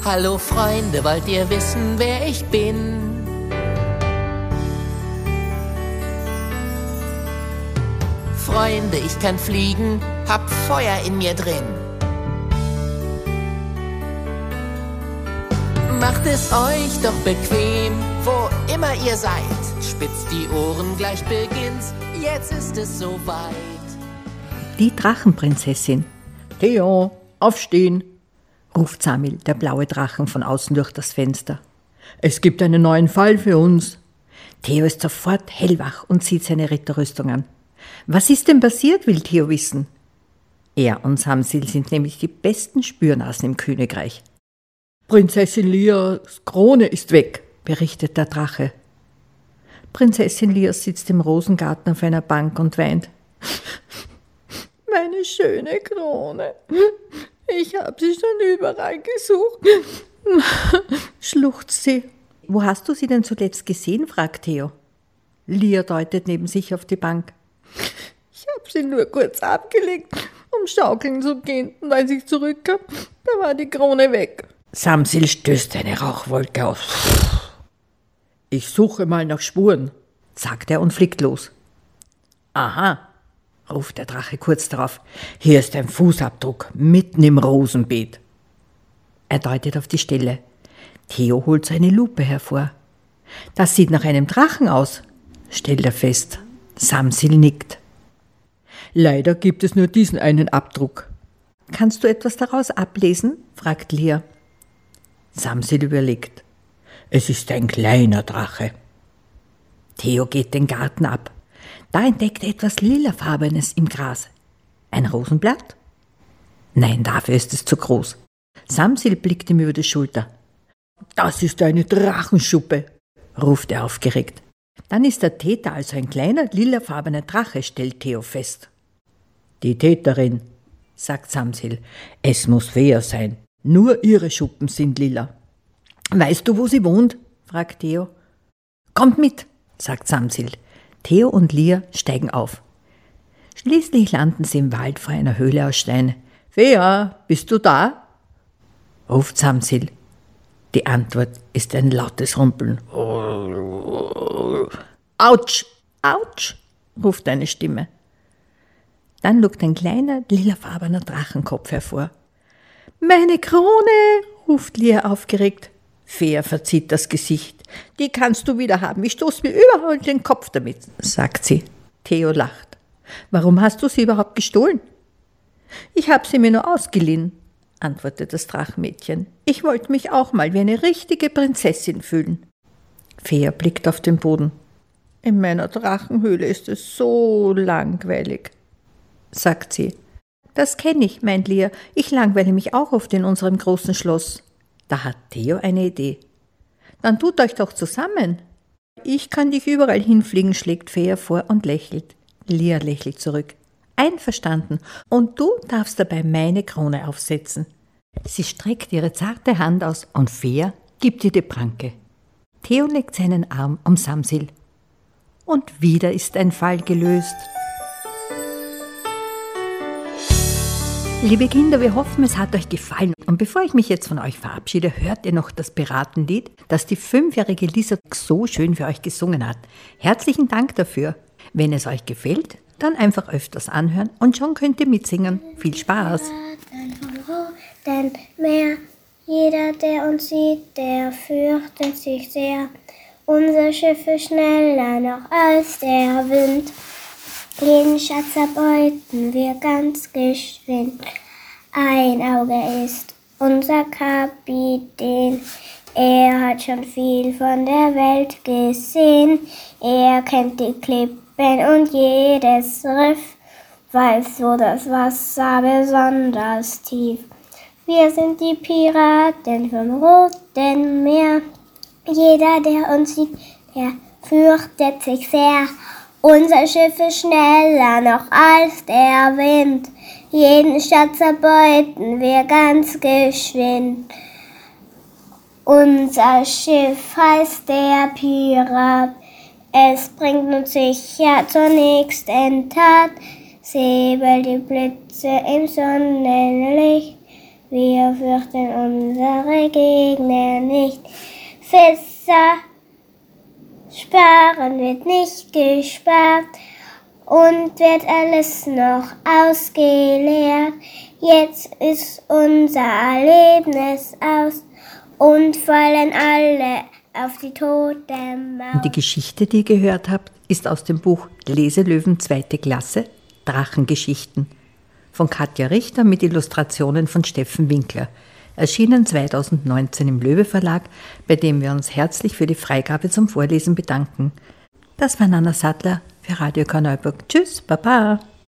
Hallo Freunde, wollt ihr wissen, wer ich bin? Freunde, ich kann fliegen, hab Feuer in mir drin. Macht es euch doch bequem, wo immer ihr seid. Spitzt die Ohren, gleich beginnt's, jetzt ist es soweit. Die Drachenprinzessin. Theo, aufstehen, ruft Samil, der blaue Drachen, von außen durch das Fenster. Es gibt einen neuen Fall für uns. Theo ist sofort hellwach und zieht seine Ritterrüstung an. Was ist denn passiert, will Theo wissen. Er und Samsil sind nämlich die besten Spürnasen im Königreich. Prinzessin Lias Krone ist weg, berichtet der Drache. Prinzessin Lia sitzt im Rosengarten auf einer Bank und weint. Meine schöne Krone, ich habe sie schon überall gesucht, schluchzt sie. Wo hast du sie denn zuletzt gesehen, fragt Theo. Lia deutet neben sich auf die Bank. Ich habe sie nur kurz abgelegt, um schaukeln zu gehen, und als ich zurückkam, da war die Krone weg. Samsil stößt eine Rauchwolke aus. Ich suche mal nach Spuren, sagt er und fliegt los. Aha, ruft der Drache kurz darauf. Hier ist ein Fußabdruck, mitten im Rosenbeet. Er deutet auf die Stelle. Theo holt seine Lupe hervor. Das sieht nach einem Drachen aus, stellt er fest. Samsil nickt. Leider gibt es nur diesen einen Abdruck. Kannst du etwas daraus ablesen? Fragt Lia. Samsil überlegt. Es ist ein kleiner Drache. Theo geht den Garten ab. Da entdeckt er etwas Lilafarbenes im Gras. Ein Rosenblatt? Nein, dafür ist es zu groß. Samsil blickt ihm über die Schulter. Das ist eine Drachenschuppe, ruft er aufgeregt. Dann ist der Täter also ein kleiner lilafarbener Drache, stellt Theo fest. Die Täterin, sagt Samsil. Es muss Fea sein. Nur ihre Schuppen sind lila. Weißt du, wo sie wohnt? Fragt Theo. Kommt mit, sagt Samsil. Theo und Lia steigen auf. Schließlich landen sie im Wald vor einer Höhle aus Stein. Fea, bist du da? Ruft Samsil. Die Antwort ist ein lautes Rumpeln. Autsch, autsch, ruft eine Stimme. Dann lugt ein kleiner, lilafarbener Drachenkopf hervor. Meine Krone, ruft Lia aufgeregt. Fea verzieht das Gesicht. Die kannst du wieder haben. Ich stoß mir überall den Kopf damit, sagt sie. Theo lacht. Warum hast du sie überhaupt gestohlen? Ich habe sie mir nur ausgeliehen, antwortet das Drachenmädchen. Ich wollte mich auch mal wie eine richtige Prinzessin fühlen. Fea blickt auf den Boden. In meiner Drachenhöhle ist es so langweilig, sagt sie. Das kenne ich, meint Lia. Ich langweile mich auch oft in unserem großen Schloss. Da hat Theo eine Idee. Dann tut euch doch zusammen. Ich kann dich überall hinfliegen, schlägt Fea vor und lächelt. Lia lächelt zurück. Einverstanden. Und du darfst dabei meine Krone aufsetzen. Sie streckt ihre zarte Hand aus und Fea gibt ihr die Pranke. Theo legt seinen Arm um Samsil. Und wieder ist ein Fall gelöst. Liebe Kinder, wir hoffen, es hat euch gefallen. Und bevor ich mich jetzt von euch verabschiede, hört ihr noch das Piratenlied, das die 5-jährige Lisa so schön für euch gesungen hat. Herzlichen Dank dafür. Wenn es euch gefällt, dann einfach öfters anhören und schon könnt ihr mitsingen. Viel Spaß! Denn mehr, jeder, der uns sieht, der fürchtet sich sehr. Unser Schiff ist schneller noch als der Wind. Jeden Schatz erbeuten wir ganz geschwind. Ein Auge ist unser Kapitän. Er hat schon viel von der Welt gesehen. Er kennt die Klippen und jedes Riff, weiß, wo das Wasser besonders tief. Wir sind die Piraten vom Roten Meer. Jeder, der uns sieht, der fürchtet sich sehr. Unser Schiff ist schneller noch als der Wind. Jeden Schatz erbeuten wir ganz geschwind. Unser Schiff heißt der Pirat. Es bringt uns sicher zur nächsten Tat. Säbel die Blitze im Sonnenlicht. Wir fürchten unsere Gegner nicht. Fischer sparen wird nicht gespart und wird alles noch ausgeleert. Jetzt ist unser Erlebnis aus und fallen alle auf die tote Maus. Und die Geschichte, die ihr gehört habt, ist aus dem Buch Leselöwen 2. Klasse, Drachengeschichten von Katja Richter mit Illustrationen von Steffen Winkler. Erschienen 2019 im Löwe Verlag, bei dem wir uns herzlich für die Freigabe zum Vorlesen bedanken. Das war Nana Sattler für Radio Korneuburg. Tschüss, Baba!